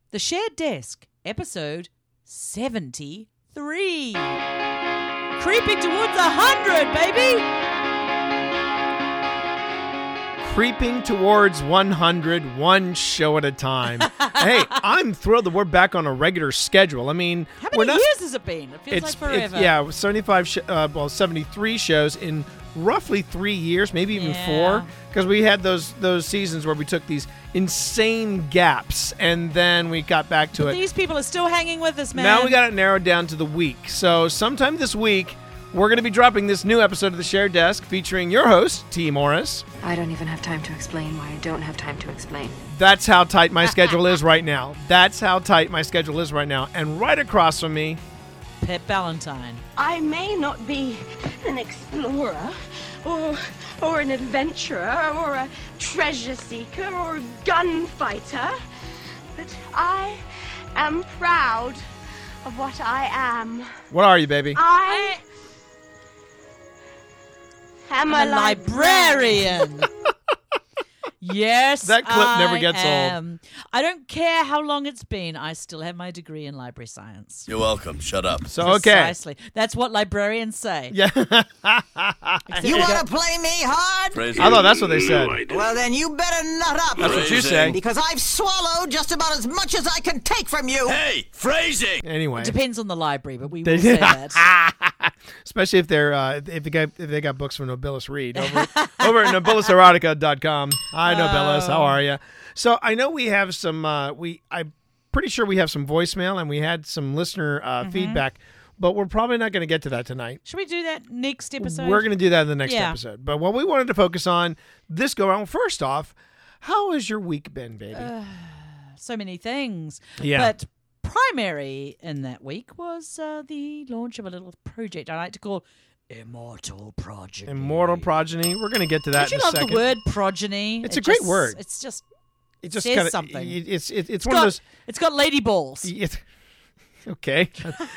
The Shared Desk, episode 73. Creeping towards 100, baby! Creeping towards 100, one show at a time. Hey, I'm thrilled that we're back on a regular schedule. I mean, How many years has it been? It feels like forever. Yeah, 73 shows in roughly 3 years, maybe even 4, because we had those seasons where we took these insane gaps and then we got back to it. These people are still hanging with us, man. Now we got it narrowed down to the week. So sometime this week, we're going to be dropping this new episode of The Shared Desk featuring your host, T. Morris. I don't even have time to explain why I don't have time to explain. That's how tight my schedule is right now. That's how tight my schedule is right now. And right across from me, Pip Valentine. I may not be an explorer or an adventurer or a treasure seeker or a gunfighter, but I am proud of what I am. What are you, baby? I am a librarian. Yes, That clip never gets old. I don't care how long it's been. I still have my degree in library science. You're welcome. Shut up. So, okay. Precisely. That's what librarians say. Yeah. You want to play me hard? Crazy. I thought that's what they said. Well, then you better nut up. That's what you say. Because I've swallowed just about as much as I can take from you. Hey, phrasing. Anyway. Depends on the library, but we will say that. Especially if they're if they got books from Nobilis Reed over at nobiliserotica.com. Hi, Nobilis. How are you? So I know we have some. I'm pretty sure we have some voicemail and we had some listener feedback, but we're probably not going to get to that tonight. Should we do that next episode? We're going to do that in the next episode. But what we wanted to focus on this go around. First off, how has your week been, baby? So many things. Yeah. But primary in that week was the launch of a little project I like to call Immortal Progeny. Immortal Progeny. We're going to get to that Don't in you a second. love the word progeny? It's a great word. It just It says kinda, something. It's one of those. It's got lady balls. Okay.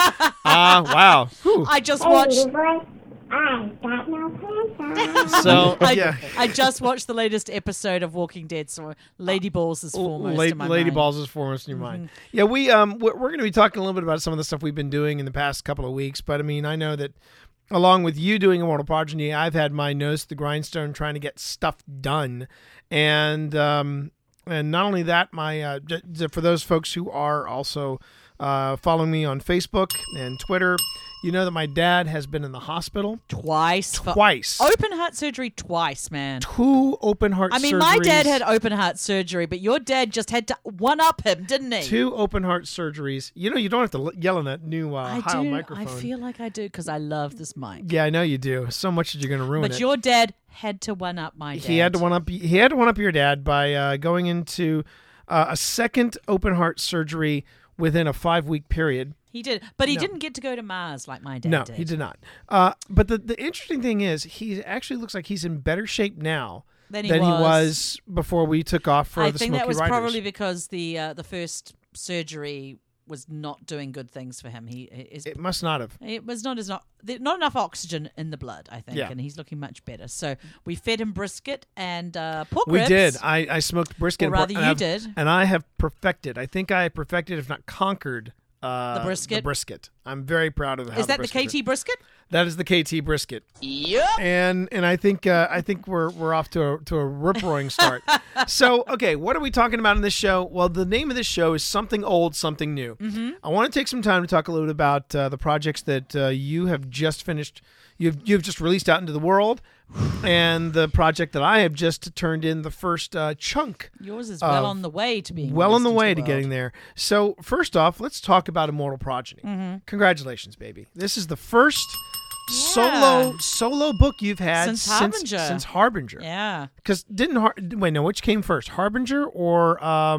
Wow. Whew. I just watched. I've got no pants. So I just watched the latest episode of Walking Dead, so Lady Balls is foremost in my Lady mind. Balls is foremost in your mind. Yeah, we're going to be talking a little bit about some of the stuff we've been doing in the past couple of weeks. But I mean, I know that along with you doing Immortal Progeny, I've had my nose to the grindstone trying to get stuff done, and not only that, my for those folks who are also following me on Facebook and Twitter. You know that my dad has been in the hospital Twice. Open heart surgery twice, man. 2 open heart surgeries. I mean, my dad had open heart surgery, but your dad just had to one-up him, didn't he? 2 open heart surgeries. You know, you don't have to yell in that new Heil microphone. I feel like I do because I love this mic. Yeah, I know you do. So much that you're going to ruin it. But your dad had to one-up my dad. He had to one-up your dad by going into a second open heart surgery within a 5-week period. He did, but he didn't get to go to Mars like my dad did. No, he did not. But the interesting thing is, he actually looks like he's in better shape now than he was before we took off for the Smoky Riders. I think that was probably because the first surgery was not doing good things for him. It must not have. It was not enough oxygen in the blood, I think, and he's looking much better. So we fed him brisket and pork ribs. We did. I smoked brisket. Or rather, you did. And I have perfected. I think I have perfected, if not conquered, the brisket. I'm very proud of how Is that the KT brisket? That is the KT brisket. Yep. And I think we're off to a rip-roaring start. So, okay, what are we talking about in this show? Well, the name of this show is Something Old, Something New. Mm-hmm. I want to take some time to talk a little bit about the projects that you have just finished. You've just released out into the world, and the project that I have just turned in the first chunk. Yours is well on the way to being well on the way to getting there. So first off, let's talk about Immortal Progeny. Mm-hmm. Congratulations, baby! This is the first solo book you've had since Harbinger. Yeah. Because which came first, Harbinger or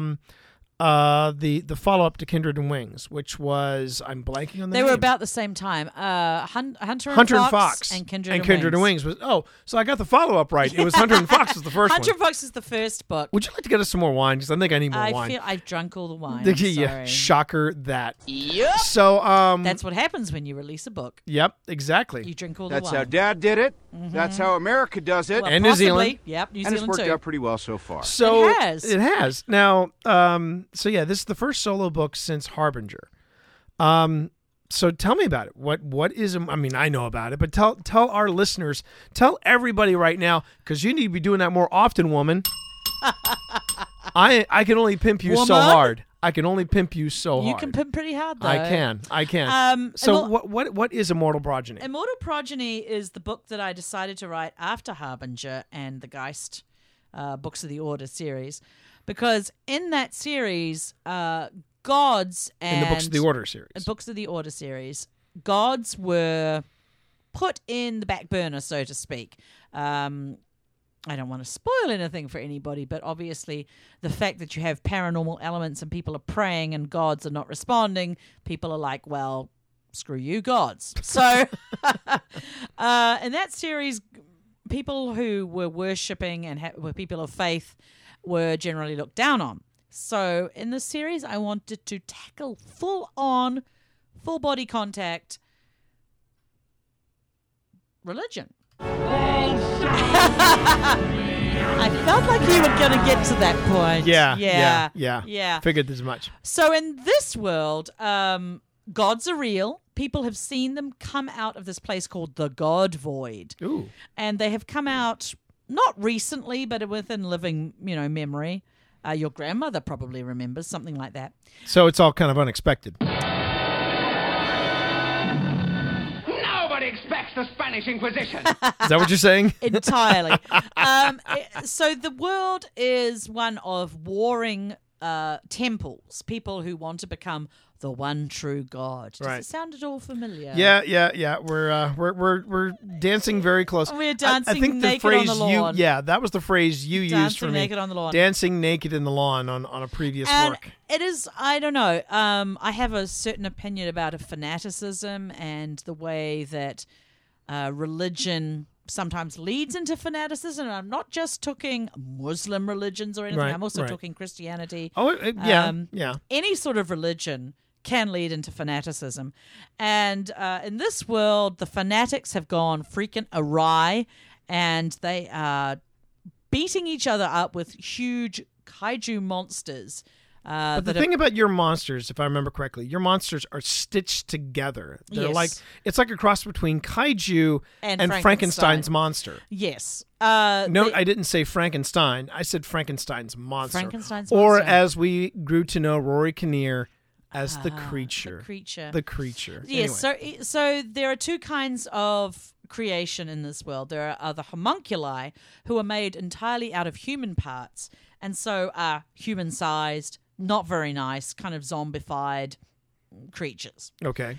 the follow-up to Kindred and Wings, which was, I'm blanking on the name. They were about the same time. Hunter and Fox and Kindred and Wings was, so I got the follow-up right. It was Hunter and Fox was the first Hunter one. and Fox is the first book. Would you like to get us some more wine? Because I think I need more wine. I feel I've drunk all the wine. Yeah, shocker that. Yep. So that's what happens when you release a book. Yep, exactly. You drink all the wine. That's how Dad did it. That's how America does it. Well, And New possibly. Zealand. Yep, New and it's Zealand worked too. out pretty well so far. So It has. It has. Now, so yeah, this is the first solo book since Harbinger. So tell me about it. What is? I mean, I know about it, but tell our listeners, tell everybody right now, because you need to be doing that more often, woman. I can only pimp you so Woman? hard. I can only pimp you so hard. You can pimp pretty hard, though. I can. So Immor- what is Immortal Progeny? Immortal Progeny is the book that I decided to write after Harbinger and the Geist Books of the Order series, because in that series, gods and In the Books of the Order series. Books of the Order series, gods were put in the back burner, so to speak. I don't want to spoil anything for anybody, but obviously the fact that you have paranormal elements and people are praying and gods are not responding, people are like, well, screw you, gods. So in that series, people who were worshipping and were people of faith were generally looked down on. So in this series, I wanted to tackle full-on, full-body contact religion. I felt like you were going to get to that point. Yeah. Figured as much. So in this world, gods are real. People have seen them come out of this place called the God Void. Ooh. And they have come out not recently, but within living, memory. Your grandmother probably remembers something like that. So it's all kind of unexpected. Nobody expects the Spanish Inquisition. Is that what you're saying? Entirely. So the world is one of warring temples, people who want to become the one true God. Does Right. it sound at all familiar? Yeah. We're dancing very close. We're dancing I think the naked phrase on the lawn. that was the phrase you used for Dancing me. naked on the lawn. Dancing naked in the lawn on a previous And work. it is, I don't know. I have a certain opinion about fanaticism and the way that religion sometimes leads into fanaticism. And I'm not just talking Muslim religions or anything. Right, I'm also right. talking Christianity. Oh, yeah. Any sort of religion can lead into fanaticism. And in this world, the fanatics have gone freaking awry, and they are beating each other up with huge kaiju monsters. But the thing about your monsters, if I remember correctly, your monsters are stitched together. They're Yes. it's like a cross between kaiju And Frankenstein's Frankenstein. monster. Yes. No, I didn't say Frankenstein. I said Frankenstein's monster. Frankenstein's or monster. as we grew to know Rory Kinnear as the creature. The creature. The creature. Yes. Anyway. So there are two kinds of creation in this world. There are the homunculi, who are made entirely out of human parts, and so are human-sized, not very nice, kind of zombified creatures. Okay.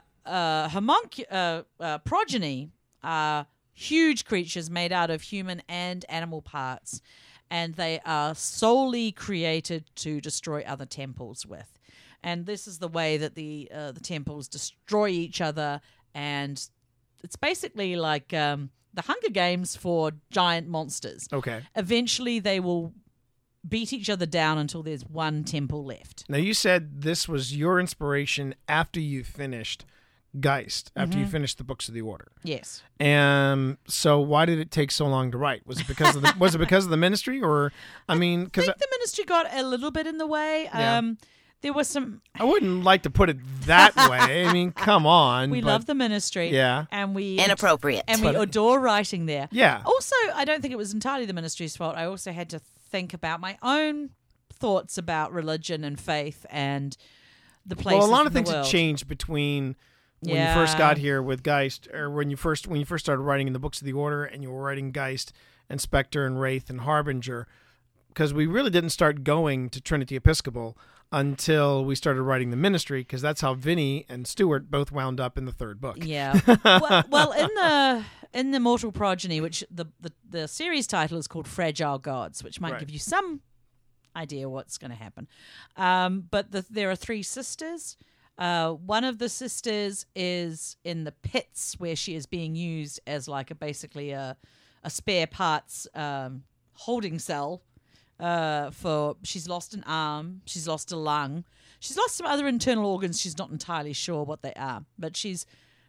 Progeny are huge creatures made out of human and animal parts, and they are solely created to destroy other temples with. And this is the way that the temples destroy each other, and it's basically like the Hunger Games for giant monsters. Okay. Eventually, they will beat each other down until there's one temple left. Now, you said this was your inspiration after you finished Geist, after you finished the Books of the Order. Yes. And so why did it take so long to write? Was it because of the ministry, or I mean, I because think the ministry got a little bit in the way. Yeah. There was some. I wouldn't like to put it that way. I mean, come on. We but- love the ministry. Yeah. And we Inappropriate. And we adore writing there. Yeah. Also, I don't think it was entirely the ministry's fault. I also had to think about my own thoughts about religion and faith and the places. Well, a lot of in the things have world. changed between when you Yeah. first got here with Geist, or when you first started writing in the Books of the Order, and you were writing Geist and Spectre and Wraith and Harbinger, because we really didn't start going to Trinity Episcopal until we started writing the ministry, because that's how Vinny and Stuart both wound up in the third book. Yeah. well, in the Mortal Progeny, which the series title is called Fragile Gods, which might Right. give you some idea what's going to happen. But there are three sisters. One of the sisters is in the pits, where she is being used as like basically a spare parts holding cell. She's lost an arm, she's lost a lung, she's lost some other internal organs. She's not entirely sure what they are, but she's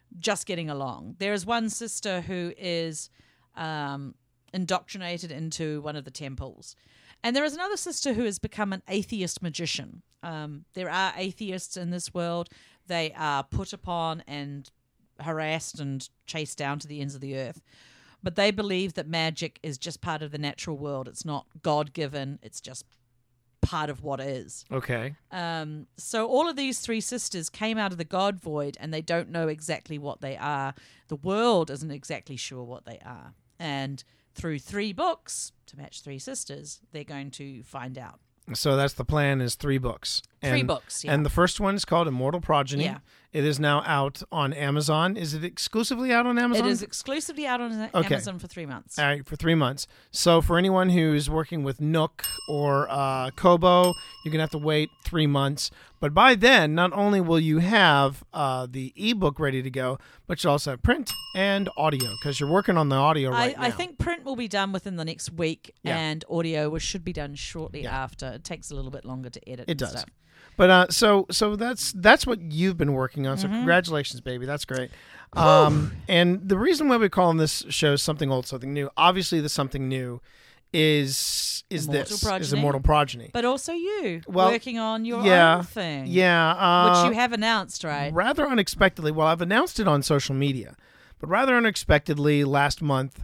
just getting along. There is one sister who is indoctrinated into one of the temples. And there is another sister who has become an atheist magician. There are atheists in this world. They are put upon and harassed and chased down to the ends of the earth. But they believe that magic is just part of the natural world. It's not God-given. It's just part of what is. Okay. So all of these three sisters came out of the God void, and they don't know exactly what they are. The world isn't exactly sure what they are. And through 3 books, to match 3 sisters, they're going to find out. So that's the plan, is 3 books. 3 books, yeah. And the first one is called Immortal Progeny. Yeah. It is now out on Amazon. Is it exclusively out on Amazon? It is exclusively out on Amazon for 3 months. All right, for 3 months. So for anyone who's working with Nook or Kobo, you're going to have to wait 3 months. But by then, not only will you have the ebook ready to go, but you'll also have print and audio, because you're working on the audio right now. I think print will be done within the next week, Yeah. and audio should be done shortly after. It takes a little bit longer to edit. It and does. Stuff. But so that's what you've been working on. So congratulations, baby. That's great. And the reason why we're calling this show Something Old, Something New, obviously the something new is Immortal Progeny. But also you working on your own thing. Yeah. Which you have announced, right? Rather unexpectedly. Well, I've announced it on social media, but rather unexpectedly last month,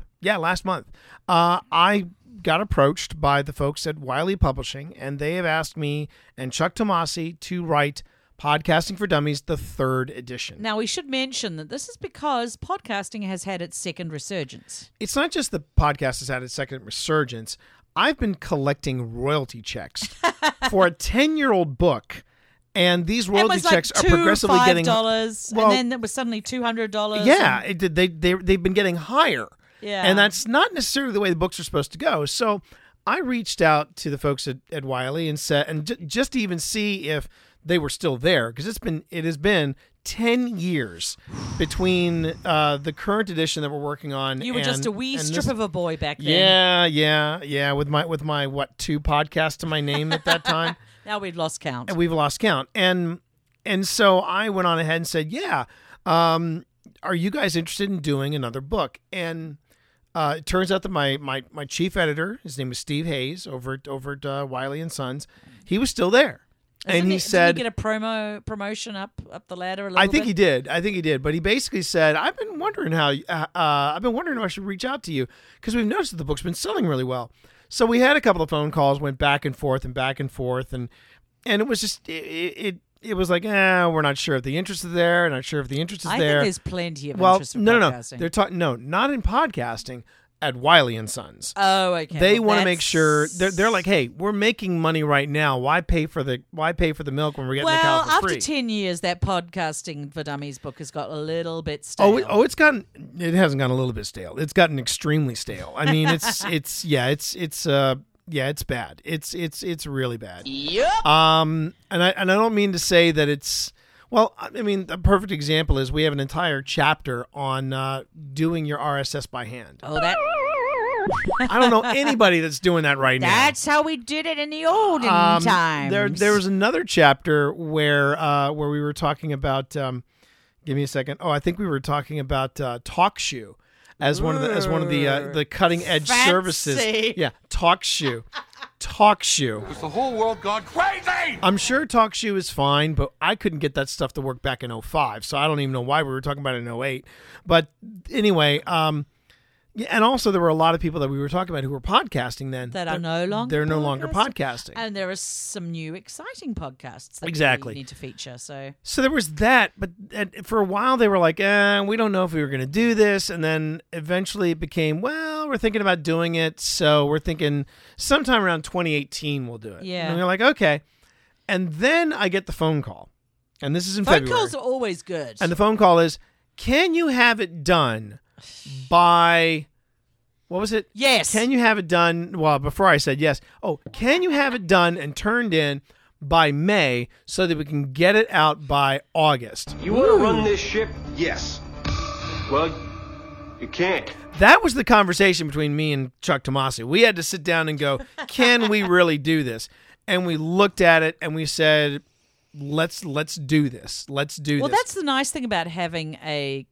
I got approached by the folks at Wiley Publishing, and they have asked me and Chuck Tomasi to write Podcasting for Dummies, the 3rd edition. Now, we should mention that this is because podcasting has had its second resurgence. It's not just the podcast has had its second resurgence. I've been collecting royalty checks for a 10-year-old book, and these royalty checks are progressively getting $5, and then it was suddenly $200. Yeah, they've been getting higher. Yeah. And that's not necessarily the way the books are supposed to go. So I reached out to the folks at Wiley and said, just to even see if they were still there, because it has been 10 years between the current edition that we're working on. You were just a wee strip of a boy back then. Yeah. With my 2 podcasts to my name at that time. Now we've lost count. And we've lost count. And so I went on ahead and said, are you guys interested in doing another book? And it turns out that my chief editor, his name is Steve Hayes, over at Wiley and Sons, he was still there. And he said, did he get a promotion up the ladder a little bit? I think he did. But he basically said, I've been wondering if I should reach out to you, because we've noticed that the book's been selling really well. So we had a couple of phone calls, went back and forth, and it was just it was like, we're not sure if the interest is there. Not sure if the interest is there. I think there's plenty of interest in podcasting. No. They're talking not in podcasting. At Wiley and Sons. Oh, okay. They want to make sure they're like, hey, we're making money right now. Why pay for the milk when we're getting the cow for free? After 10 years, that Podcasting for Dummies book has got a little bit stale. It hasn't gotten a little bit stale. It's gotten extremely stale. I mean, it's bad. It's really bad. Yep. And I don't mean to say that it's. Well, I mean, a perfect example is we have an entire chapter on doing your RSS by hand. Oh, that. I don't know anybody that's doing that right now. That's how we did it in the olden times. There was another chapter where we were talking about. Give me a second. Oh, I think we were talking about TalkShoe as one of the cutting edge services. Yeah, TalkShoe. TalkShoe. Has the whole world gone crazy? I'm sure TalkShoe is fine, but I couldn't get that stuff to work back in 2005, so I don't even know why we were talking about it in 2008. But anyway, and also there were a lot of people that we were talking about who were podcasting then. They're no longer podcasting. And there are some new exciting podcasts that exactly. we need to feature. So there was that, but for a while they were like, we don't know if we were going to do this. And then eventually it became, well, we're thinking about doing it. So we're thinking sometime around 2018 we'll do it. Yeah. And we're like, okay. And then I get the phone call. And this is in February. Phone calls are always good. And the phone call is, can you have it done by... What was it? Yes. Can you have it done? Well, before I said yes. Oh, can you have it done and turned in by May so that we can get it out by August? You want to run this ship? Yes. Well, you can't. That was the conversation between me and Chuck Tomasi. We had to sit down and go, can we really do this? And we looked at it and we said, let's do this. Let's do this. Well, that's the nice thing about having a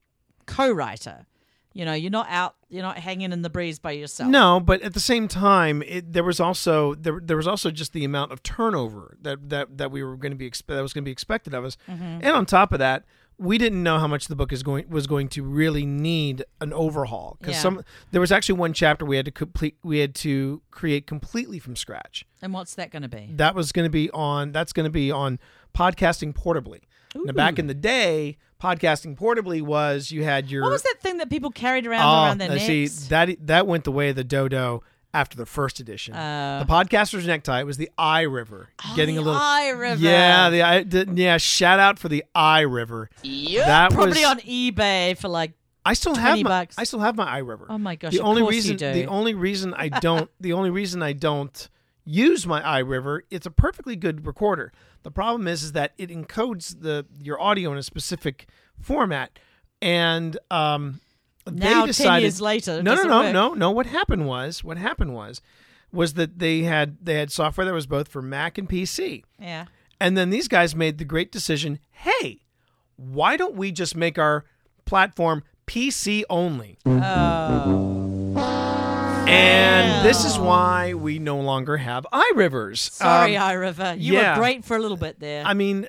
co-writer. You know, you're not hanging in the breeze by yourself. No, but at the same time, there was also just the amount of turnover that we were going to be that was going to be expected of us, and on top of that, we didn't know how much the book was going to really need an overhaul because there was actually one chapter we had to create completely from scratch. And what's that going to be? That's going to be on podcasting portably. Ooh. Now, back in the day, podcasting portably was you had your... What was that thing that people carried around their necks? See, that went the way of the dodo after the first edition. The podcaster's necktie was the iRiver. iRiver. Yeah, shout out for the iRiver. Yep. That probably on eBay for like I still have my iRiver. Oh my gosh! The only reason I don't use my iRiver, it's a perfectly good recorder. The problem is that it encodes your audio in a specific format, and now they decided 10 years later. No. What happened was that they had software that was both for Mac and PC. Yeah. And then these guys made the great decision, hey, why don't we just make our platform PC only? And this is why we no longer have iRivers. Sorry, iRiver. You were great for a little bit there. I mean,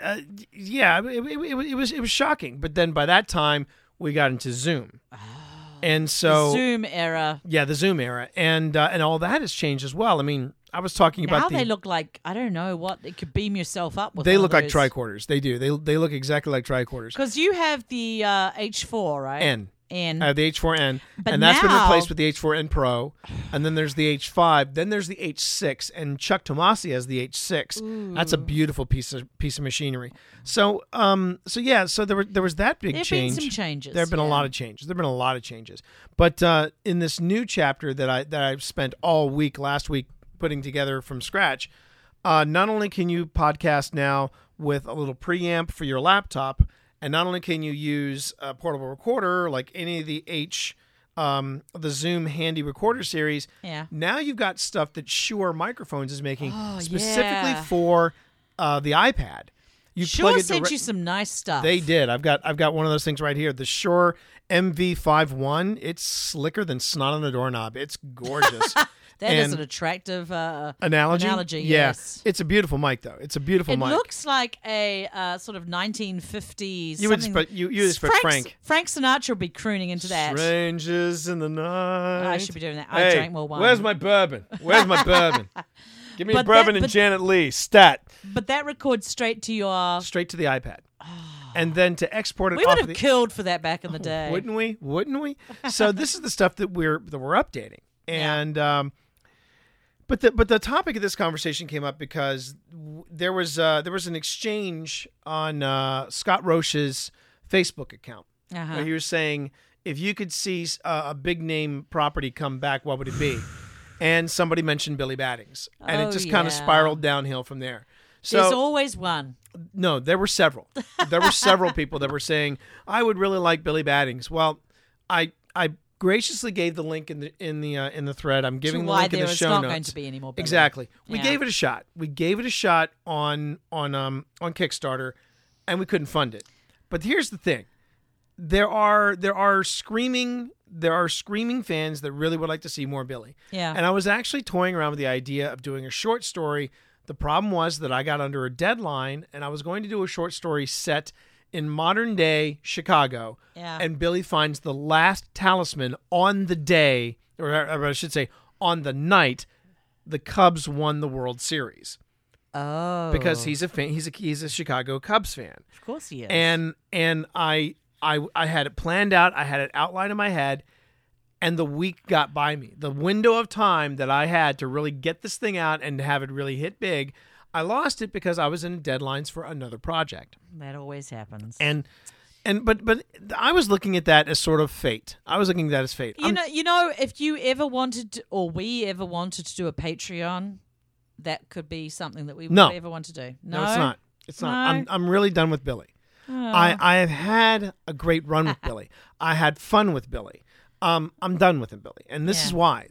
it was shocking. But then by that time, we got into Zoom. And so the Zoom era. Yeah, the Zoom era. And all that has changed as well. I mean, I was talking about they look like, I don't know what, it could beam yourself up with. They look like tricorders. They do. They look exactly like tricorders. Because you have the H4, right? N. I have the H4N, but and that's been replaced with the H4N Pro, and then there's the H5, then there's the H6, and Chuck Tomasi has the H6. Ooh. That's a beautiful piece of machinery. So there was that big change. There have been some changes. There have been a lot of changes. But in this new chapter that I spent all week last week putting together from scratch, not only can you podcast now with a little preamp for your laptop. And not only can you use a portable recorder like any of the the Zoom Handy Recorder series, now you've got stuff that Shure Microphones is making specifically for the iPad. Shure sent you some nice stuff. They did. I've got one of those things right here. The Shure MV51. It's slicker than snot on a doorknob. It's gorgeous. That is an attractive analogy. Yes, it's a beautiful mic, though. It's a beautiful mic. It looks like a sort of 1950s. You would expect Frank Sinatra would be crooning into that. Strangers in the night. I should be doing that. I drank more wine. Where's my bourbon? Give me a bourbon and Janet Leigh. Stat. But that records straight to the iPad. And then to export it, we would have killed for that back in the day, wouldn't we? So this is the stuff that we're updating, and. But the topic of this conversation came up because there was an exchange on Scott Roche's Facebook account where he was saying, if you could see a big name property come back, what would it be? And somebody mentioned Billy Battings, and it just kind of spiraled downhill from there. So, there's always one. No, there were several. There were several people that were saying, I would really like Billy Battings. Well, I graciously gave the link in the thread. I'm giving the link in the show notes. Not going to be any more Billy. Exactly. We gave it a shot. We gave it a shot on Kickstarter, and we couldn't fund it. But here's the thing: there are screaming fans that really would like to see more Billy. Yeah. And I was actually toying around with the idea of doing a short story. The problem was that I got under a deadline, and I was going to do a short story set in modern day Chicago, and Billy finds the last talisman on the day, or I should say on the night, the Cubs won the World Series. Oh, because he's a fan. He's a Chicago Cubs fan. Of course he is. And I had it planned out. I had it outlined in my head, and the week got by me. The window of time that I had to really get this thing out and have it really hit big, I lost it because I was in deadlines for another project. That always happens. But I was looking at that as sort of fate. I was looking at that as fate. You know, if you ever wanted to, or we ever wanted to do a Patreon, that could be something that we would ever want to do. No, it's not. It's not. No? I'm really done with Billy. Oh. I have had a great run with Billy. I had fun with Billy. I'm done with him, Billy, and this is why.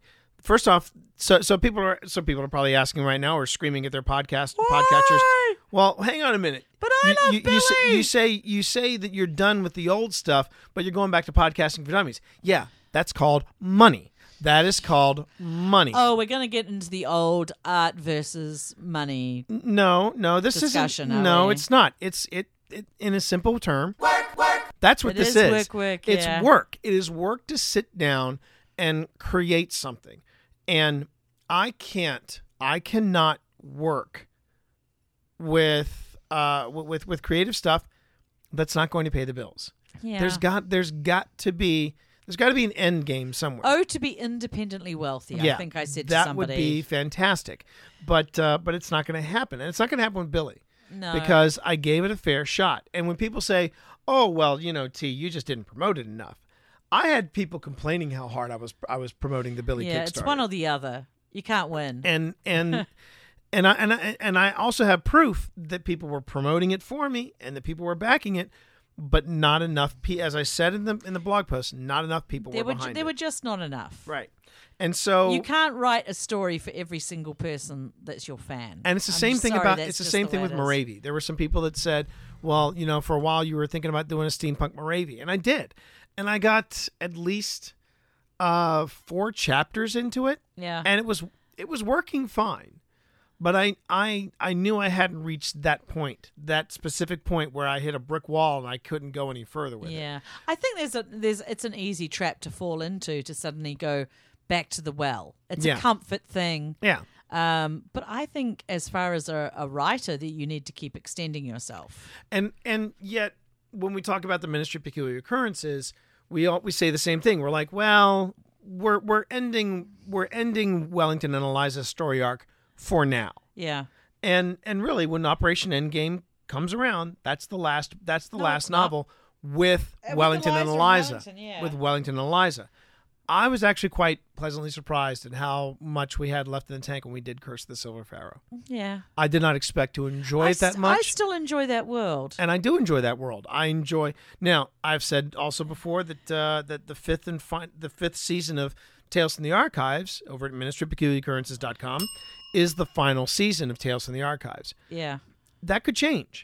First off, so people are probably asking right now or screaming at their podcatchers, Well, hang on a minute. But I love Billy. You say that you're done with the old stuff, but you're going back to podcasting for dummies. Yeah, that's called money. That is called money. Oh, we're going to get into the old art versus money. No, this discussion, isn't. No, it's not. It's in a simple term. Work. That's what this is. Work. It's yeah. work. It is work to sit down and create something. And I cannot work with creative stuff that's not going to pay the bills. Yeah. There's got to be an end game somewhere. Oh, to be independently wealthy. Yeah, I think I said to that somebody. would be fantastic. But it's not going to happen. And it's not going to happen with Billy. No. Because I gave it a fair shot. And when people say, "Oh, well, T, you just didn't promote it enough." I had people complaining how hard I was promoting the Billy Kickstarter. Yeah, it's one or the other. You can't win. And I also have proof that people were promoting it for me and that people were backing it, but not enough. As I said in the blog post, not enough people were behind it. There were just not enough. Right. And so you can't write a story for every single person that's your fan. And it's the same thing with Moravia. There were some people that said, "Well, for a while you were thinking about doing a steampunk Moravia," and I did, and I got at least 4 chapters into it. Yeah, and it was working fine, but I knew I hadn't reached that specific point where I hit a brick wall and I couldn't go any further with it. Yeah, I think it's an easy trap to fall into to suddenly go back to the well. It's a comfort thing. Yeah. But I think as far as a writer that you need to keep extending yourself. And yet when we talk about the Ministry of Peculiar Occurrences, we say the same thing. We're like, well, we're ending Wellington and Eliza's story arc for now. Yeah. And really when Operation Endgame comes around, that's the last novel with Wellington and Eliza. With Wellington and Eliza. I was actually quite pleasantly surprised at how much we had left in the tank when we did Curse of the Silver Pharaoh. Yeah. I did not expect to enjoy it that much. I still enjoy that world. And I do enjoy that world. Now, I've said also before that the fifth season of Tales from the Archives over at ministryofpeculiaroccurrences.com is the final season of Tales from the Archives. Yeah. That could change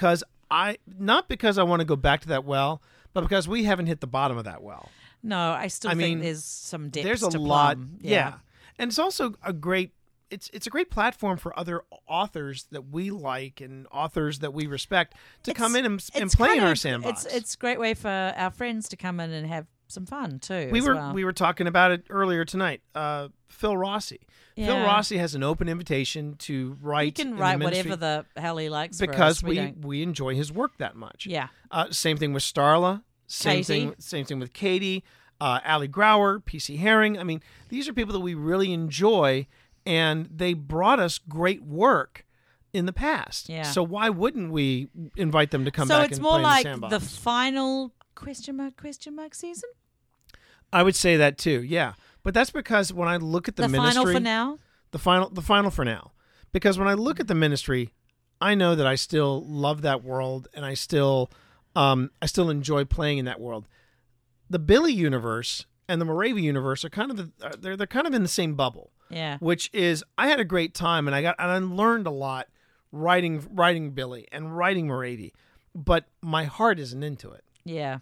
not because I want to go back to that well, but because we haven't hit the bottom of that well. No, I think there's some depth. There's a lot, yeah. And it's also a great platform for other authors that we like and authors that we respect to come in and play in our sandbox. It's a great way for our friends to come in and have some fun too. We were talking about it earlier tonight. Phil Rossi. Yeah. Phil Rossi has an open invitation to write. He can write whatever the hell he likes because for us. we enjoy his work that much. Yeah. Same thing with Starla. Same thing with Katie, Ali Grauer, PC Herring. I mean, these are people that we really enjoy, and they brought us great work in the past. Yeah. So why wouldn't we invite them to come back and play in the sandbox? So it's more like the final question mark season? I would say that too, yeah. But that's because when I look at the Ministry... final for now? The final for now. Because when I look at the Ministry, I know that I still love that world, and I still enjoy playing in that world. The Billy universe and the Moravia universe are kind of they're kind of in the same bubble. Yeah. Which is I had a great time and I learned a lot writing Billy and writing Moravia, but my heart isn't into it. Yeah.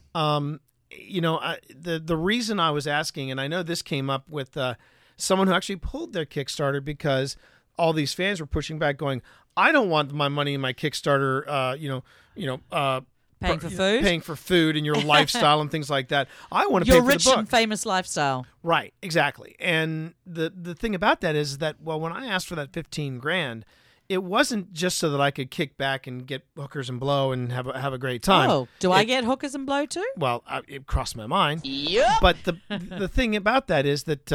The reason I was asking, and I know this came up with someone who actually pulled their Kickstarter because all these fans were pushing back, going, "I don't want my money in my Kickstarter. Paying for food and your lifestyle and things like that. I want to pay for the book. Your rich and famous lifestyle." Right, exactly. And the thing about that is that, well, when I asked for that $15,000, it wasn't just so that I could kick back and get hookers and blow and have a great time. Oh, I get hookers and blow too? Well, it crossed my mind. Yep. But the thing about that is that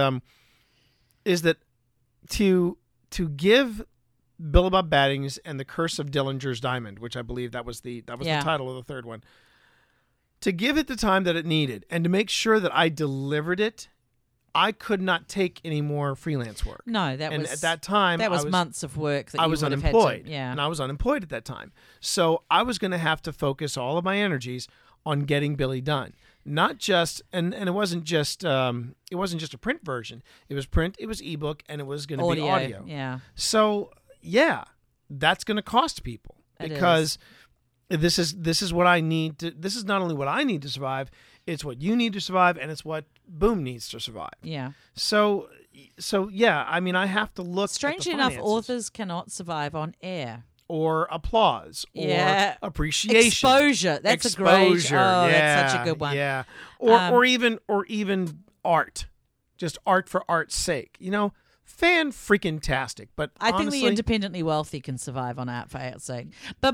to give Bill Bob Baddings and the Curse of Dillinger's Diamond, which I believe that was the title of the third one, to give it the time that it needed and to make sure that I delivered it, I could not take any more freelance work. No, at that time that was months of work that I you was would unemployed. Have had to, yeah. And I was unemployed at that time. So I was going to have to focus all of my energies on getting Billy done. Not just and it wasn't just a print version. It was print, it was ebook, and it was going to be audio. Yeah. So, yeah, that's going to cost people. because this is what I need to. This is not only what I need to survive. It's what you need to survive, and it's what Boom needs to survive. Yeah. So yeah. I mean, I have to look. Strangely at the enough, finances. authors cannot survive on air. Or applause, Yeah. or appreciation, Exposure. That's a great. That's such a good one. Yeah. Or even art, just art for art's sake. Fan freaking tastic. But I honestly, think the independently wealthy can survive on art for art's sake. But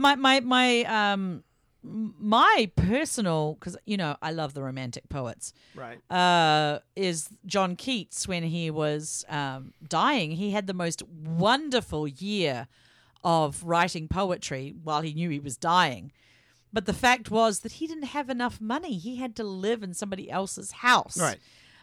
my personal, because I love the Romantic poets, right? Is John Keats. When he was dying, he had the most wonderful year of writing poetry while he knew he was dying. But the fact was that he didn't have enough money. He had to live in somebody else's house. Right.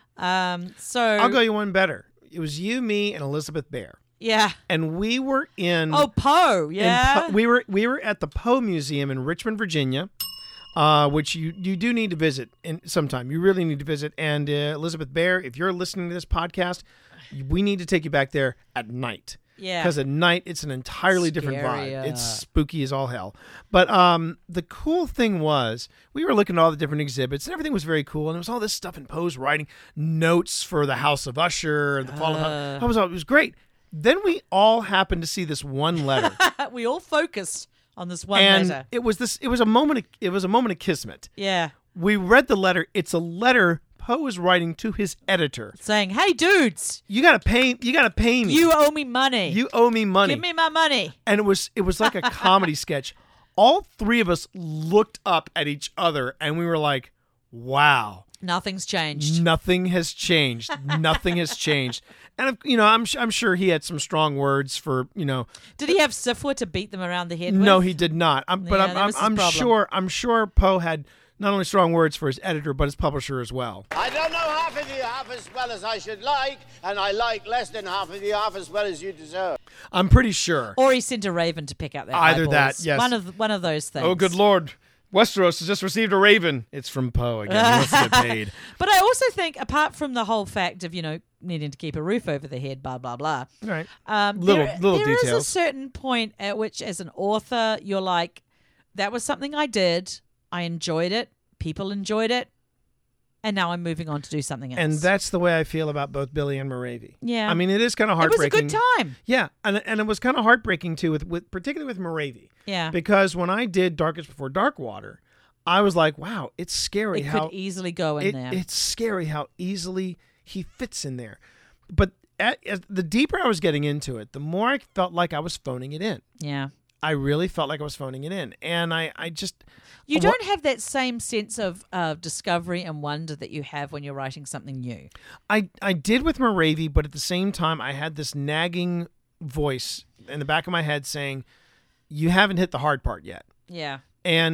So I'll go you one better. It was you, me, and Elizabeth Bear. Yeah. And we were in Poe, yeah. we were at the Poe Museum in Richmond, Virginia, which you do need to visit sometime. You really need to visit. And Elizabeth Bear, if you're listening to this podcast, we need to take you back there at night. Yeah. Because at night, it's an entirely different vibe. It's spooky as all hell. But the cool thing was, we were looking at all the different exhibits, and everything was very cool. And there was all this stuff in Poe's writing, notes for the House of Usher, and the Fall of Usher. It was great. Then we all happened to see this one letter. We all focused on this one and letter. It was a moment of kismet. Yeah. We read the letter. It's a letter Poe is writing to his editor, saying, "Hey, dudes, you gotta pay me. You owe me money. You owe me money. Give me my money." And it was like a comedy sketch. All three of us looked up at each other, and we were like, "Wow, nothing's changed. Nothing has changed. Nothing has changed." And I'm sure he had some strong words for. Did he have Sifwa to beat them around the head with? No, he did not. I'm sure Poe had not only strong words for his editor, but his publisher as well. I don't know half of you half as well as I should like, and I like less than half of you half as well as you deserve. I'm pretty sure. Or he sent a raven to pick up their Either eyeballs. that, yes. One of those things. Oh, good Lord. Westeros has just received a raven. It's from Poe again. He wants to get paid. But I also think, apart from the whole fact of, needing to keep a roof over the head, blah, blah, blah. Right. Little details. There is a certain point at which, as an author, you're like, that was something I did. I enjoyed it. People enjoyed it. And now I'm moving on to do something else. And that's the way I feel about both Billy and Moravi. Yeah. I mean, it is kind of heartbreaking. It was a good time. Yeah. And it was kind of heartbreaking, too, with particularly with Moravi. Yeah. Because when I did Darkest Before Darkwater, I was like, wow, it's scary how... It could easily go in there. It's scary how easily he fits in there. But as the deeper I was getting into it, the more I felt like I was phoning it in. Yeah. I really felt like I was phoning it in. And I just... You don't have that same sense of discovery and wonder that you have when you're writing something new. I did with Moravi, but at the same time, I had this nagging voice in the back of my head saying, you haven't hit the hard part yet. Yeah. And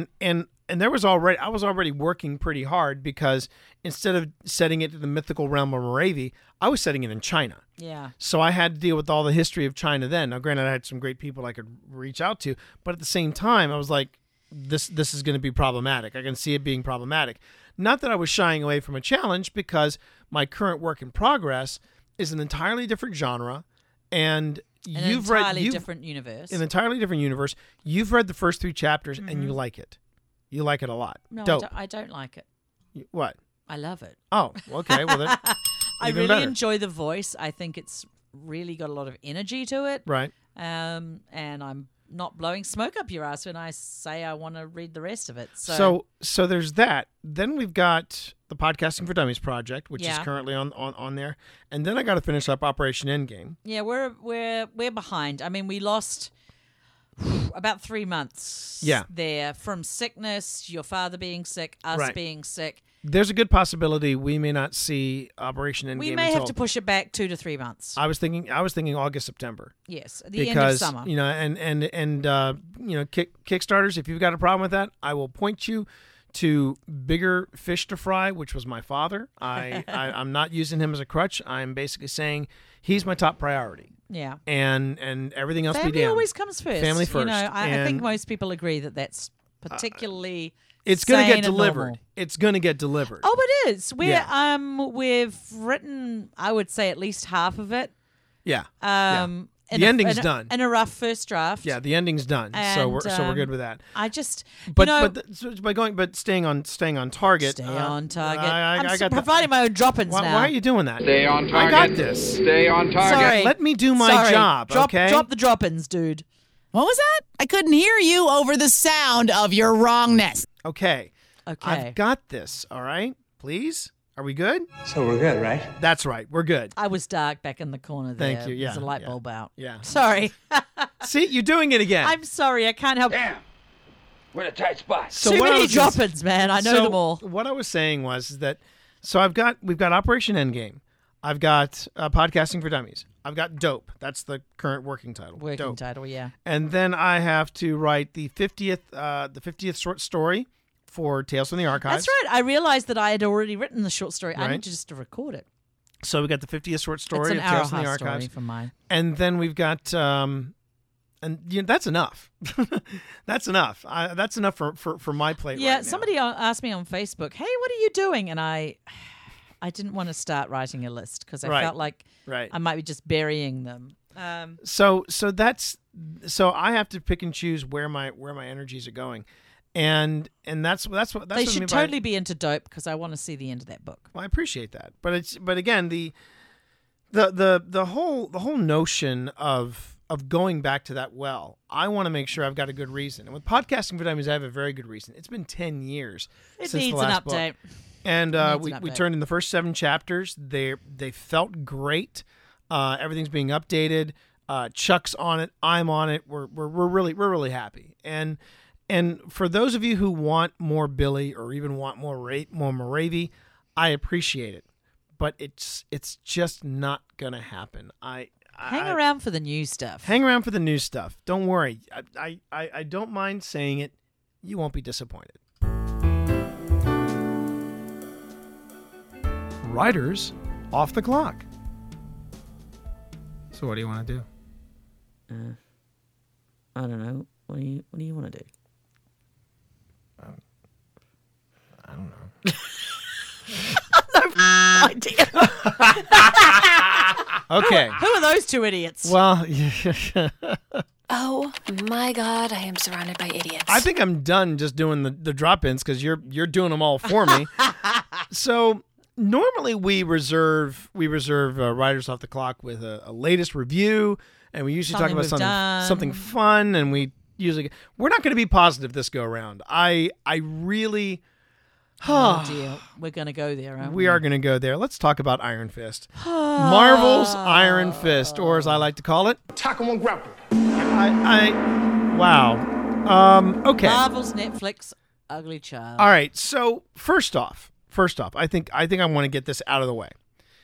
I was already working pretty hard because instead of setting it to the mythical realm of Moravi, I was setting it in China. Yeah. So I had to deal with all the history of China then. Now, granted, I had some great people I could reach out to, but at the same time, I was like, this is going to be problematic. I can see it being problematic. Not that I was shying away from a challenge, because my current work in progress is an entirely different genre, and you've read an entirely different universe. An entirely different universe. You've read the first 3 chapters, and you like it. You like it a lot. No, I don't like it. What? I love it. Oh, okay. Well, then, I really better. enjoy the voice. I think it's really got a lot of energy to it. Right. And I'm not blowing smoke up your ass when I say I want to read the rest of it. So there's that. Then we've got the Podcasting for Dummies project, which is currently on there, and then I got to finish up Operation Endgame. Yeah, we're behind. I mean, we lost about 3 months. There from sickness, your father being sick, us being sick. There's a good possibility we may not see Operation Endgame. We may have to push it back 2 to 3 months. I was thinking August, September. Yes, the end of summer. And Kickstarters. If you've got a problem with that, I will point you to Bigger Fish to Fry, which was my father. I'm not using him as a crutch. I'm basically saying he's my top priority. Yeah. And everything else be damned. Family always comes first. Family first. I think most people agree that that's particularly. It's going to get delivered. It's going to get delivered. Oh, it is. We've written, I would say, at least half of it. Yeah. The ending's done. In a rough first draft. Yeah, the ending's done. So we're good with that. I just staying on target. Stay on target. I got providing my own drop-ins now. Why are you doing that? Stay on target. I got this. Stay on target. Sorry. Let me do my job. Okay. Drop the drop-ins, dude. What was that? I couldn't hear you over the sound of your wrongness. Okay. I've got this. All right. Please. Are we good? So we're good, right? That's right. We're good. I was dark back in the corner there. Thank you. Yeah. There's a light bulb out. Yeah. Sorry. See, you're doing it again. I'm sorry. I can't help. Damn. We're in a tight spot. So Too many drop-ins, man. I know them all. What I was saying was that we've got Operation Endgame. I've got Podcasting for Dummies. I've got Dope. That's the current working title. Working title, yeah. And then I have to write the 50th short story for Tales from the Archives. That's right. I realized that I had already written the short story. Right. I need to record it. So we got the 50th short story It's of an Tales from the Arrowhead Archives. story from mine. And then we've got that's enough. That's enough. That's enough for my plate. Yeah, right now. somebody asked me on Facebook, "Hey, what are you doing?" And I didn't want to start writing a list because I felt like I might be just burying them. So I have to pick and choose where my energies are going, and that's what they should totally be into Dope because I want to see the end of that book. Well, I appreciate that, but again the whole notion of going back to that well, I want to make sure I've got a good reason. And with Podcasting for Dummies, I have a very good reason. It's been 10 years since the last book. It needs an update. And we turned in the first 7 chapters. They felt great. Everything's being updated. Chuck's on it. I'm on it. We're really happy. And for those of you who want more Billy or even want more Moravi, I appreciate it. But it's just not gonna happen. Hang around for the new stuff. Hang around for the new stuff. Don't worry. I don't mind saying it. You won't be disappointed. Writers off the clock. So what do you want to do? I don't know. What do you want to do? I don't know. Idea. Okay. Who are those two idiots? Well, oh my God, I am surrounded by idiots. I think I'm done just doing the drop-ins because you're doing them all for me. So normally we reserve Writers Off the Clock with a latest review, and we usually talk about something fun, and we're not going to be positive this go around. I really. Oh dear, we're going to go there, aren't we? We are going to go there. Let's talk about Iron Fist. Marvel's Iron Fist, or as I like to call it, Tackle and grapple. Wow. Okay. Marvel's Netflix Ugly Child. All right. So first off, I think I want to get this out of the way.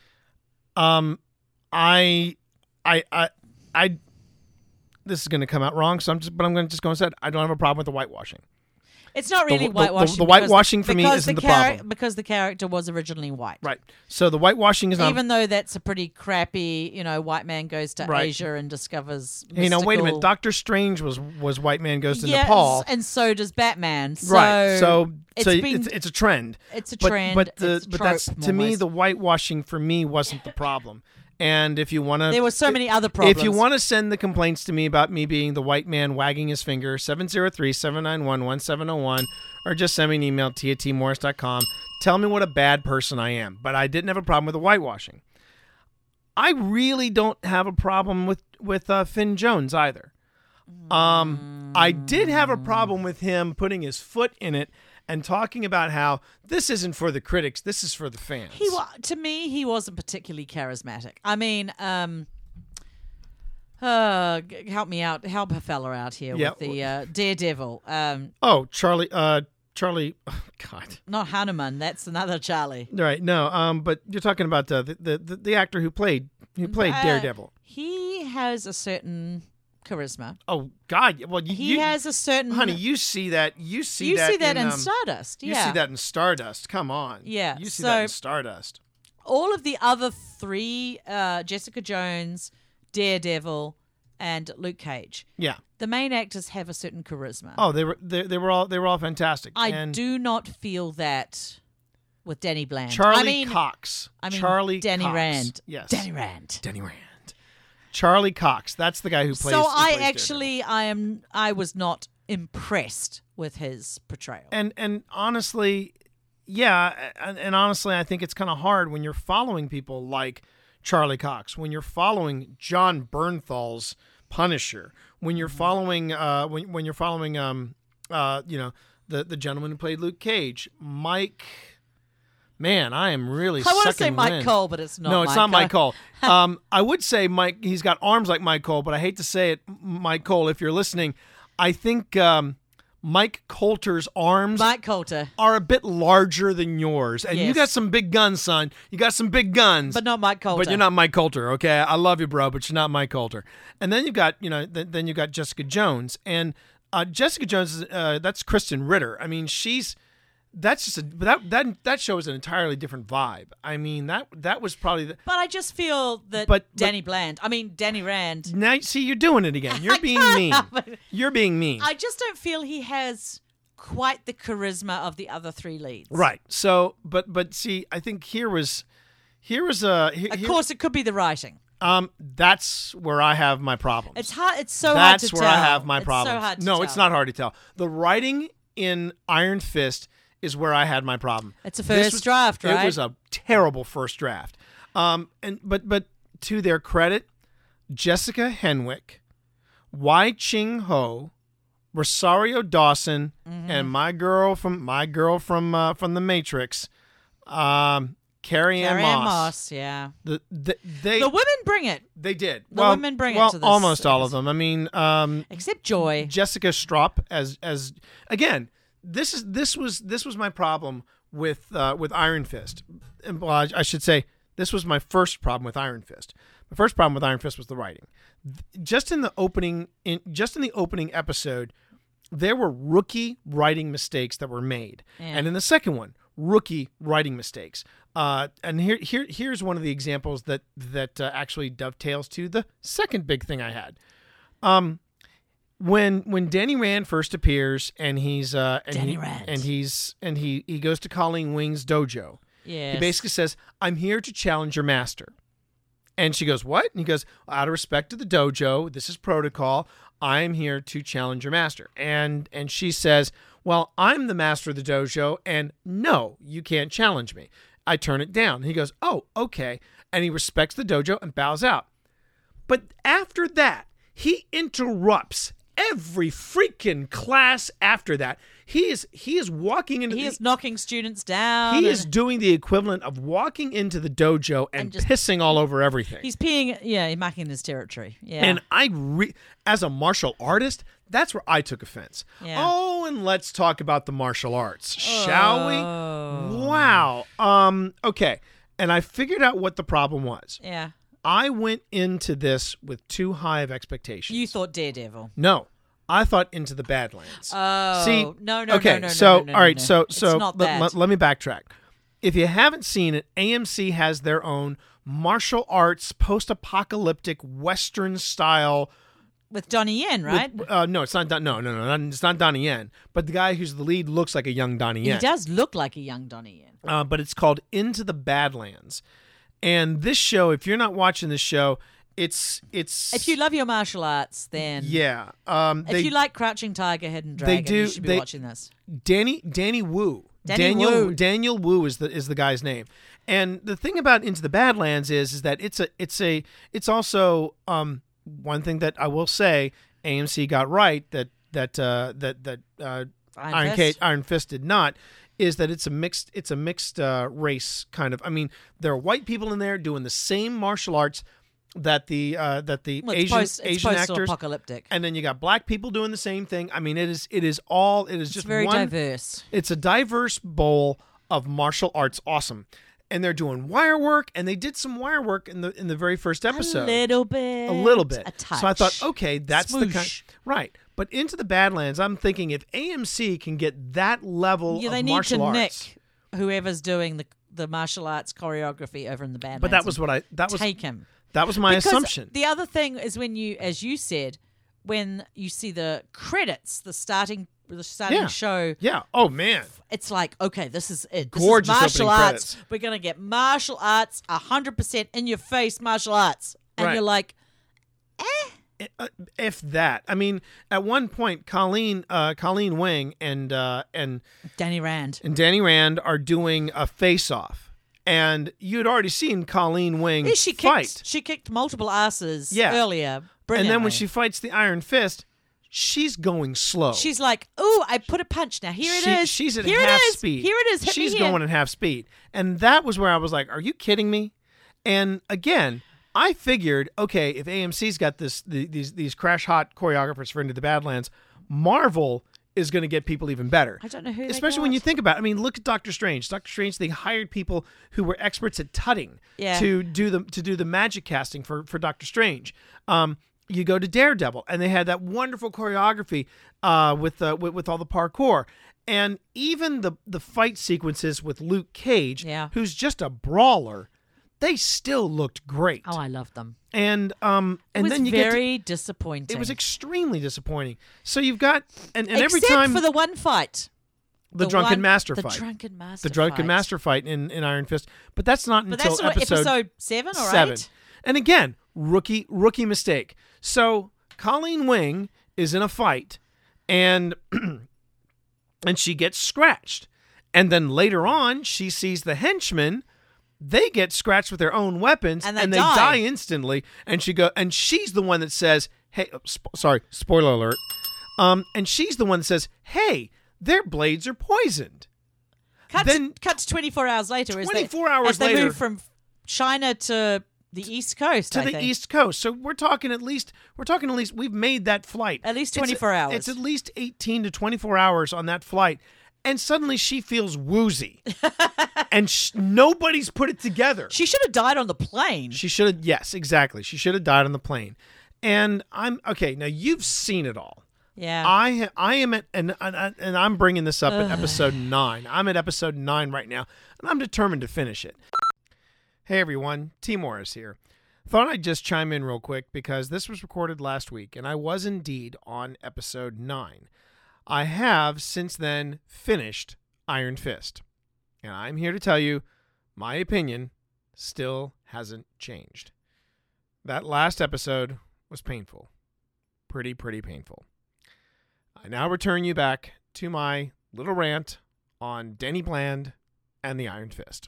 This is going to come out wrong, so I'm going to go and say I don't have a problem with the whitewashing. It's not really whitewashing. The whitewashing for me isn't the problem. Because the character was originally white. Right. So the whitewashing is not... Even though that's a pretty crappy, white man goes to Asia and discovers mystical... wait a minute. Doctor Strange was white man goes to Nepal. And so does Batman. So right. So it's a trend. It's a trend. But that's, to me, the whitewashing for me wasn't the problem. And if you want to... There were so many other problems. If you want to send the complaints to me about me being the white man wagging his finger, 703-791-1701, or just send me an email, t@tmorris.com. Tell me what a bad person I am. But I didn't have a problem with the whitewashing. I really don't have a problem with Finn Jones either. I did have a problem with him putting his foot in it and talking about how this isn't for the critics, this is for the fans. To me, he wasn't particularly charismatic. I mean, help me out, help a fella out here with the Daredevil. Charlie. Oh, God. Not Hanuman. That's another Charlie. Right. No. But you're talking about the actor who played Daredevil. He has a certain charisma. Oh God! Well, he has a certain. Honey, you see that in Stardust. Yeah. You see that in Stardust. Come on. Yeah. You see that in Stardust. All of the other 3, Jessica Jones, Daredevil, and Luke Cage. Yeah. The main actors have a certain charisma. Oh, they were all fantastic. I do not feel that with Danny Bland. Charlie Cox. Danny Cox. Rand. Yes. Danny Rand. Charlie Cox. That's the guy who plays. So I was not impressed with his portrayal. And honestly, yeah, and honestly, I think it's kind of hard when you're following people like Charlie Cox, when you're following John Bernthal's Punisher, when you're following when you're following the gentleman who played Luke Cage, Mike. Man, I am really. I want to say sucking Mike wind. Cole, but it's not. No, it's not Mike Cole. I would say Mike. He's got arms like Mike Cole, but I hate to say it, Mike Cole. If you're listening, I think Mike Coulter's arms are a bit larger than yours, and you got some big guns, son. You got some big guns, but not Mike Coulter. But you're not Mike Coulter, okay? I love you, bro, but you're not Mike Coulter. And then you got, then you got Jessica Jones, and Jessica Jones is that's Kristen Ritter. I mean, that's just that show is an entirely different vibe. I mean, that was probably the. But I just feel that Danny Rand. Now, see, you're doing it again. You're being mean. You're being mean. I just don't feel he has quite the charisma of the other three leads. Right. So, but see, I think here was of course, it could be the writing. That's where I have my problems. It's hard. It's so hard to tell. That's where I have my problems. So hard to no, tell. It's not hard to tell. The writing in Iron Fist is where I had my problem. It's a first draft, right? It was a terrible first draft. But to their credit, Jessica Henwick, Wai Ching Ho, Rosario Dawson, and my girl from The Matrix, Carrie Ann Moss. Yeah. The women bring it. They did. The women bring it to this. Almost all of them. I mean, except Joy. Jessica Stroup as again. This was my problem with Iron Fist. Well, I should say this was my first problem with Iron Fist. My first problem with Iron Fist was the writing. Just in the opening episode, there were rookie writing mistakes that were made, and in the second one, rookie writing mistakes. And here's one of the examples that actually dovetails to the second big thing I had. When Danny Rand first appears and he goes to Colleen Wing's dojo. Yes. He basically says, "I'm here to challenge your master." And she goes, "What?" And he goes, "Out of respect to the dojo, this is protocol. I am here to challenge your master." And she says, "Well, I'm the master of the dojo, and no, you can't challenge me." I turn it down. And he goes, "Oh, okay." And he respects the dojo and bows out. But after that, he interrupts every freaking class after that. He is walking into. He is knocking students down. He is doing the equivalent of walking into the dojo and just pissing all over everything. He's peeing. Yeah, he's marking his territory. Yeah. And as a martial artist, that's where I took offense. Yeah. Oh, and let's talk about the martial arts, shall we? Wow. Okay. And I figured out what the problem was. Yeah. I went into this with too high of expectations. You thought Daredevil. No. I thought Into the Badlands. Oh. See, no. Okay, no, so, no, all right, no. so It's not that. Let me backtrack. If you haven't seen it, AMC has their own martial arts, post-apocalyptic, Western style. With Donnie Yen, right? No, it's not. No, it's not Donnie Yen. But the guy who's the lead looks like a young Donnie Yen. He does look like a young Donnie Yen. But it's called Into the Badlands. And this show, if you're not watching this show, it's. If you love your martial arts, then yeah. If you like Crouching Tiger, Hidden Dragon, you should be watching this. Danny Wu. Daniel Wu is the guy's name. And the thing about Into the Badlands is that it's also one thing that I will say AMC got right that Iron Fist did not. Is that it's a mixed race kind of. I mean, there are white people in there doing the same martial arts that the Asian actors, and then you got black people doing the same thing. I mean, it is just very diverse. It's a diverse bowl of martial arts. Awesome. And they're doing wire work, and they did some wire work in the very first episode. A little bit. A touch. So I thought, okay, that's Swoosh. the kind. Right. But Into the Badlands, I'm thinking if AMC can get that level of martial arts. They need to nick whoever's doing the martial arts choreography over in the Badlands. But that was take him. That was my assumption. The other thing is when you, as you said, when you see the credits, the starting show. Yeah. Oh man. It's like, okay, this is it. This Gorgeous is martial opening arts. credits. We're gonna get martial arts, 100% in your face martial arts, and Right. you're like, If that. I mean, at one point, Colleen Wing and Danny Rand are doing a face-off. And you had already seen Colleen Wing fight. She kicked multiple asses Yeah. earlier. And then when she fights the Iron Fist, she's going slow. She's like, "Ooh, I put a punch now. Here it is. She's at Here half it is. speed. Here it is. Hit She's me here." going at half speed. And that was where I was like, are you kidding me? And again, I figured, okay, if AMC's got these crash hot choreographers for Into the Badlands, Marvel is going to get people even better. I don't know who. Especially when you think about it. I mean, look at Doctor Strange. Doctor Strange, they hired people who were experts at tutting to do the magic casting for Doctor Strange. You go to Daredevil, and they had that wonderful choreography with all the parkour. And even the fight sequences with Luke Cage, who's just a brawler, they still looked great. Oh, I love them. And it was then you very disappointing. It was extremely disappointing. So you've got and Except every time for the one fight, the Drunken Master fight, the Drunken Master fight in Iron Fist, but that's not until episode 7 or 8. And again, rookie mistake. So Colleen Wing is in a fight, and and she gets scratched, and then later on she sees the henchmen. They get scratched with their own weapons, and they die instantly. And she's the one that says, "Hey, sorry, spoiler alert." And she's the one that says, "Hey, their blades are poisoned." Cut to 24 hours later. 24 hours as they later, move from China to the East Coast. East Coast. So we're talking at least we've made that flight. At least 24 hours. It's at least 18 to 24 hours on that flight. And suddenly she feels woozy. And nobody's put it together. She should have died on the plane. She should have, yes, exactly. She should have died on the plane. And okay, now you've seen it all. Yeah. I am at, and I'm bringing this up at episode 9. I'm at episode 9 right now, and I'm determined to finish it. Hey everyone, T. Morris here. Thought I'd just chime in real quick because this was recorded last week, and I was indeed on episode 9. I have since then finished Iron Fist. And I'm here to tell you, my opinion still hasn't changed. That last episode was painful. Pretty painful. I now return you back to my little rant on Denny Bland and the Iron Fist.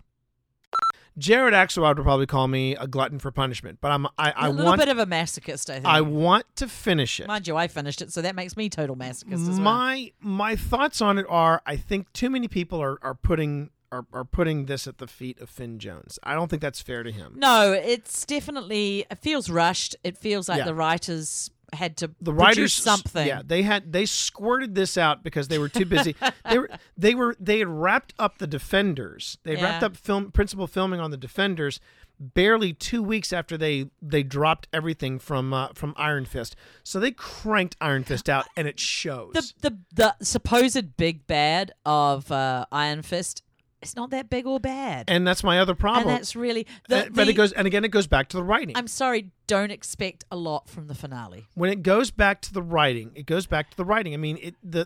Jared Axelrod would probably call me a glutton for punishment, but I a little bit of a masochist, I think. I want to finish it. Mind you, I finished it, so that makes me total masochist as well. My thoughts on it are, I think too many people are putting this at the feet of Finn Jones. I don't think that's fair to him. No, it feels rushed. It feels like the writers had to produce something. Yeah, they squirted this out because they were too busy. they had wrapped up the Defenders. They wrapped up principal filming on the Defenders barely 2 weeks after they dropped everything from Iron Fist. So they cranked Iron Fist out, and it shows. The supposed big bad of Iron Fist, it's not that big or bad. And that's my other problem. And that's really... But it goes back to the writing. I'm sorry, don't expect a lot from the finale. When it goes back to the writing, I mean,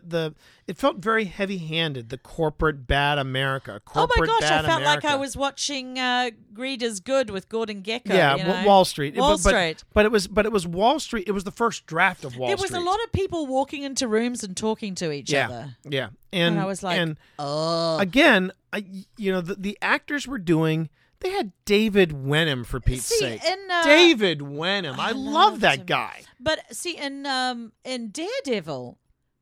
it felt very heavy-handed, the corporate bad America. Oh my gosh, I felt like I was watching Greed is Good with Gordon Gekko. Yeah, Wall Street. Wall Street. But it was Wall Street. It was the first draft of Wall Street. There was a lot of people walking into rooms and talking to each other. Yeah. And I was like, again, the actors were doing... They had David Wenham, for Pete's sake. David Wenham. I love that guy. But see, in Daredevil,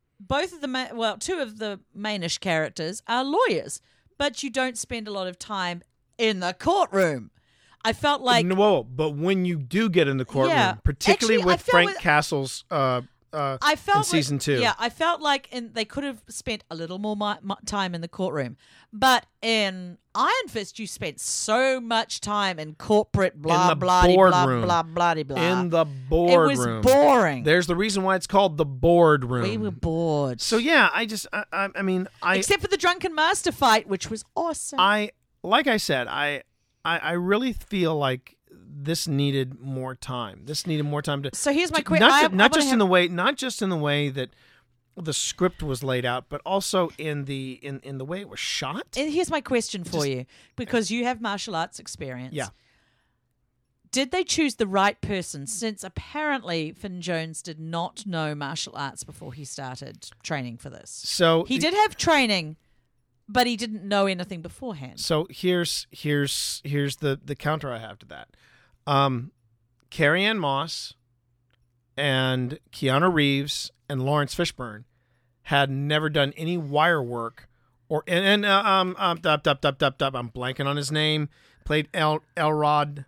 two of the mainish characters are lawyers, but you don't spend a lot of time in the courtroom. I felt like... No, but when you do get in the courtroom, particularly with Frank Castle's... I felt in season 2. Yeah, I felt like they could have spent a little more time in the courtroom. But in Iron Fist, you spent so much time in corporate blah, blah, blah, blah, blah, blah. In the boardroom. It was boring. There's the reason why it's called the boardroom. We were bored. So, yeah, I mean... Except for the Drunken Master fight, which was awesome. Like I said, I really feel like this needed more time. So here's my question. Not just in the way that the script was laid out, but also in the way it was shot. And here's my question for you, because you have martial arts experience. Yeah. did they choose the right person? Since apparently Finn Jones did not know martial arts before he started training for this. So he did have training, but he didn't know anything beforehand. So here's the counter I have to that. Carrie-Anne Moss and Keanu Reeves and Lawrence Fishburne had never done any wire work, I'm blanking on his name. Played Elrod.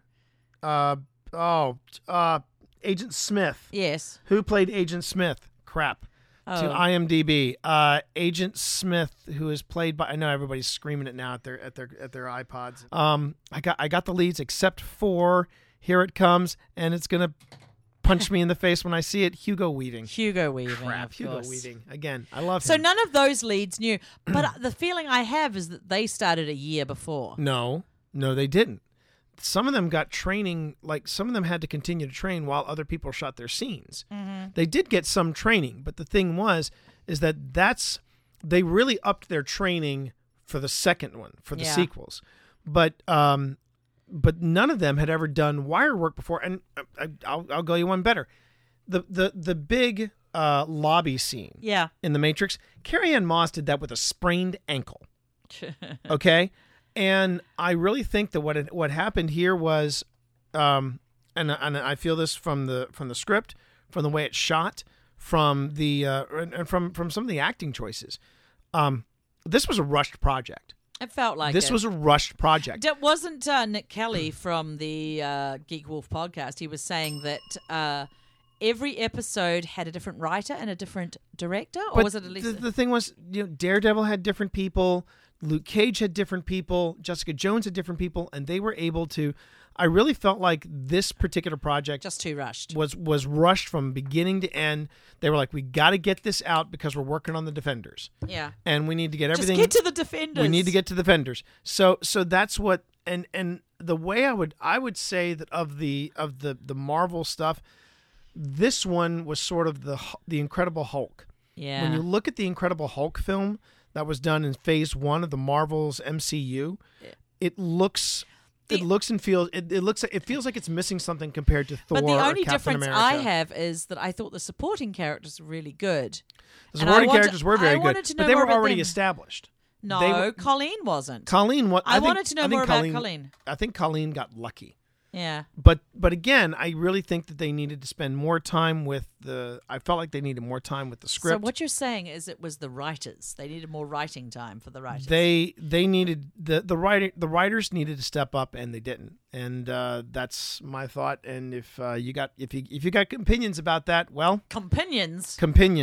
Agent Smith. Yes. Who played Agent Smith? Crap. To IMDb. Agent Smith, who is played by, I know everybody's screaming it now at their iPods. I got the leads except for, here it comes, and it's gonna punch me in the face when I see it. Hugo Weaving. Crap, Hugo Weaving. Again, I love him. So none of those leads knew, but the feeling I have is that they started a year before. No, they didn't. Some of them got training, like some of them had to continue to train while other people shot their scenes. Mm-hmm. They did get some training, but the thing is that they really upped their training for the second one, for the sequels. But none of them had ever done wire work before. And I'll go you one better. The big lobby scene in The Matrix, Carrie-Anne Moss did that with a sprained ankle. Okay? And I really think that what happened here was, and I feel this from the script, from the way it's shot, from the and from some of the acting choices. This was a rushed project. It felt like this was a rushed project. It wasn't Nick Kelly from the Geek Wolf podcast. He was saying that every episode had a different writer and a different director, or was it at least the thing was, Daredevil had different people. Luke Cage had different people, Jessica Jones had different people, and they were able to. I really felt like this particular project just too rushed. Was rushed from beginning to end. They were like, we got to get this out because we're working on the Defenders. Yeah, and we need to get everything. Just get to the Defenders. We need to get to the Defenders. So that's what. And the way I would say that of the Marvel stuff, this one was sort of the Incredible Hulk. Yeah. When you look at the Incredible Hulk film that was done in Phase 1 of the Marvel's MCU, it looks and feels it feels like it's missing something compared to Thor. But the only or Captain difference America. I have is that I thought the supporting characters were really good. The supporting characters were very good, but they were already established. No, Colleen wasn't. I wanted to know more about Colleen. I think Colleen got lucky. Yeah. But again, I really think that they needed to spend more time with I felt like they needed more time with the script. So what you're saying is it was the writers. They needed more writing time for the writers. They needed the writers needed to step up, and they didn't. And that's my thought. And if you got opinions about that, well, companions.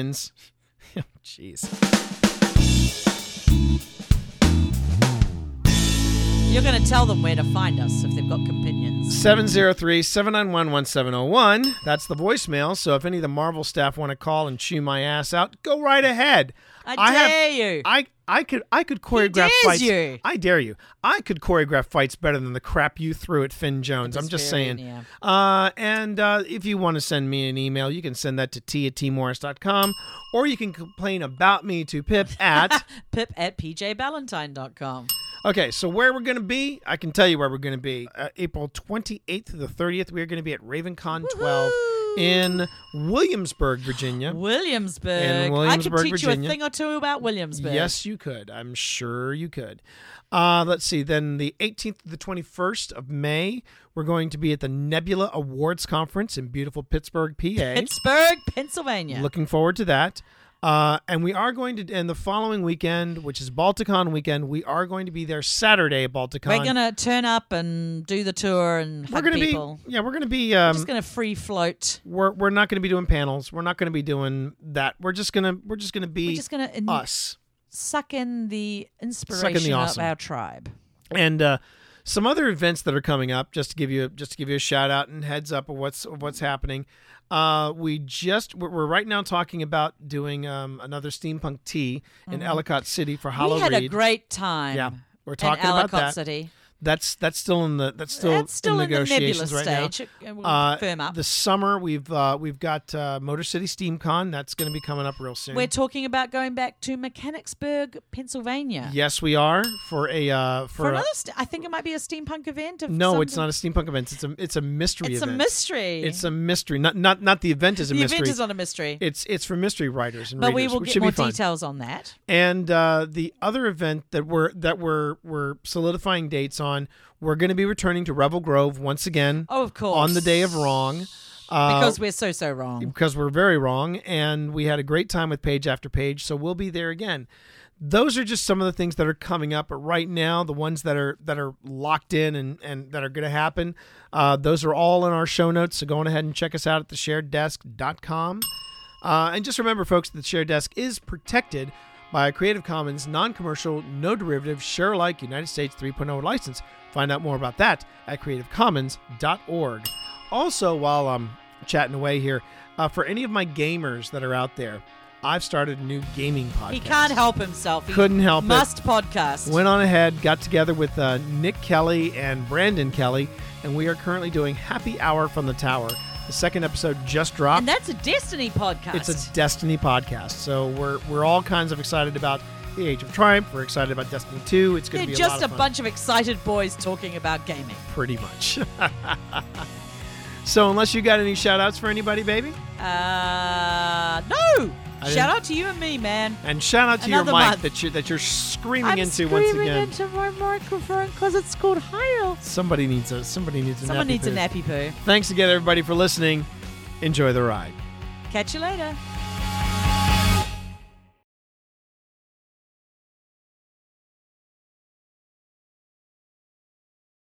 Jeez. You're going to tell them where to find us if they've got companions. 703-791-1701. That's the voicemail. So if any of the Marvel staff want to call and chew my ass out, go right ahead. I dare you. I could choreograph fights. You. I dare you. I could choreograph fights better than the crap you threw at Finn Jones. I'm just saying. Yeah. And if you want to send me an email, you can send that to t@tmorris.com, or you can complain about me to Pip at pip@pjballantyne.com. Okay, so where we're going to be, I can tell you where we're going to be. April 28th to the 30th, we're going to be at RavenCon 12 in Williamsburg, Virginia. I could teach Virginia. You a thing or two about Williamsburg. Yes, you could. I'm sure you could. Let's see. Then the 18th to the 21st of May, we're going to be at the Nebula Awards Conference in beautiful Pittsburgh, PA. Pittsburgh, Pennsylvania. Looking forward to that. And we are going to, and the following weekend, which is Balticon weekend, we are going to be there Saturday at Balticon. We're going to turn up and do the tour and hug people. We're going to be... we're just going to free float. We're not going to be doing panels. We're not going to be doing that. We're just going to be us. Suck in the inspiration of our tribe. And some other events that are coming up, just to give you a shout out and heads up of what's happening. We're right now talking about doing another steampunk tea in Ellicott City for Halloween. We had a great time. Yeah, we're talking about that. City. That's still in the in negotiations the nebulous right stage. now. We'll firm up. The summer we've got Motor City SteamCon. That's going to be coming up real soon. We're talking about going back to Mechanicsburg, Pennsylvania. Yes, we are for another. I think it might be a steampunk event. No, it's not a steampunk event. It's a mystery event. It's a mystery. It's a mystery. Not the event is a mystery. The event is not a mystery. It's for mystery writers and but readers, we will which get should more be fun. details on that. And the other event that we're solidifying dates on, we're going to be returning to Revel Grove once again. Oh, of course. On the day of wrong. Because we're so wrong. Because we're very wrong, and we had a great time with Page After Page, so we'll be there again. Those are just some of the things that are coming up. But right now, the ones that are locked in and that are going to happen, those are all in our show notes. So go on ahead and check us out at theshareddesk.com. And just remember, folks, that the Shared Desk is protected by a Creative Commons non-commercial, no derivative, share-alike United States 3.0 license. Find out more about that at creativecommons.org. Also, while I'm chatting away here, for any of my gamers that are out there, I've started a new gaming podcast. He can't help himself. Couldn't help it. Must podcast. Went on ahead, got together with Nick Kelly and Brandon Kelly, and we are currently doing Happy Hour from the Tower. The second episode just dropped. And that's a Destiny podcast. It's a Destiny podcast. So we're all kinds of excited about the Age of Triumph. We're excited about Destiny 2. It's going to be a lot of fun. Just a bunch of excited boys talking about gaming. Pretty much. So unless you got any shout-outs for anybody, baby? No! Shout out to you and me, man. And shout out to Another your mic month. that you're screaming into once again. I'm screaming into my microphone because it's called Heil. Somebody needs a nappy poo. Nappy poo. Thanks again, everybody, for listening. Enjoy the ride. Catch you later.